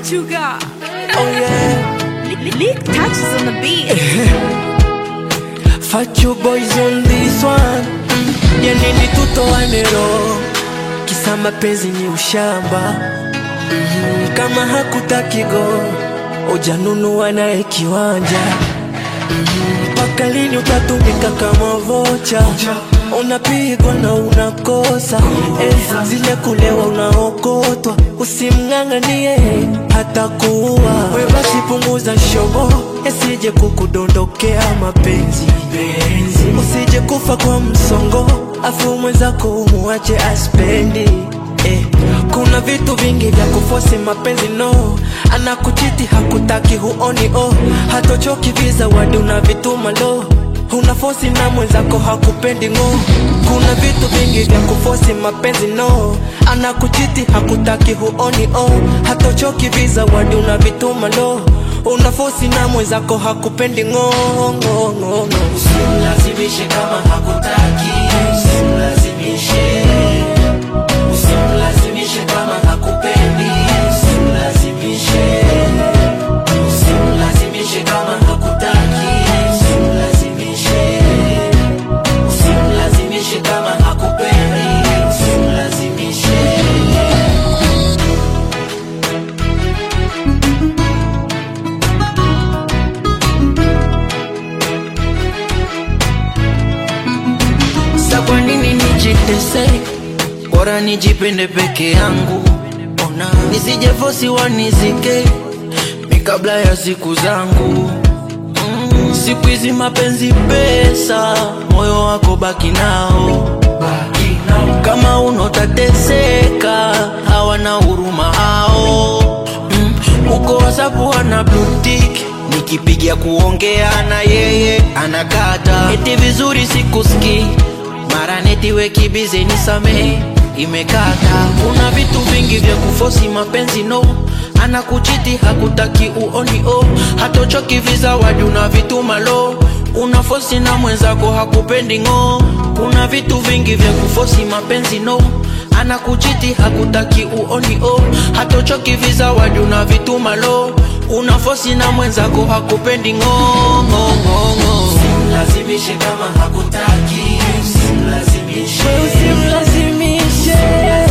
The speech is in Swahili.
what you got. Oh yeah. Lick touches on the beat. Fat you boys on this one. Yanini tutoane roho, kisa mapenzi ni ushamba. Kama hakutaki go, ujanunua naye kiwanja. Paka lini utatumika kama vocha? Unapigwa na unakosa, zile kulewa unaokotwa. Usimng'ang'anie hata kuua. Wewe basi punguza shobo, yasije kukudondokea mapenzi. Usije kufa kwa msongo, afu mwenzako umuache aspendi. Kuna vitu vingi vya kuforce mapenzi no. Anakuchiti hakutaki huoni oh. Hatochoki visa wadi unavituma lo. Unaforce na mwenzako hakupendi ngo. Kuna vitu vingi vya kuforce mapenzi no. Anakuchiti hakutaki huoni oh. Hatochoki visa wadi unavituma lo. Unaforce na mwenzako hakupendi ngo. Usimlazimishe kama hakutaki. Usimlazimishe. Usimlazimishe kama hakupendi. Usimlazimishe. Usimlazimishe kama hakutaki. Usimlazimishe. Usimlazimishe kama hakupendi. Usimlazimishe. Sa kwa nini nijitese? Bora nijipende peke yangu. Ona nisije fosi wanizike mikabla ya siku zangu. Siku hizi mapenzi pesa, moyo wako baki nao. Kama unotateseka, hawana huruma hao. Uko WhatsApp wana blue tick, nikipigia kuongea na yeye anakata. Eti vizuri sikusikii, mara neti weki bize nisamehe, imekata. Kuna vitu vingi vya kuforce mapenzi no. Anakuchiti hakutaki uoni oh. Hatochoki visa wadi unavituma lo. Unaforce na mwenzako hakupendi ngo. Kuna vitu vingi vya kuforce mapenzi no. Anakuchiti hakutaki uoni oh. Hatochoki visa wadi unavituma lo. Unaforce na mwenzako hakupendi ngo. Usimlazimishe kama hakutaki. Usimlazimishe. Usimlazimishe.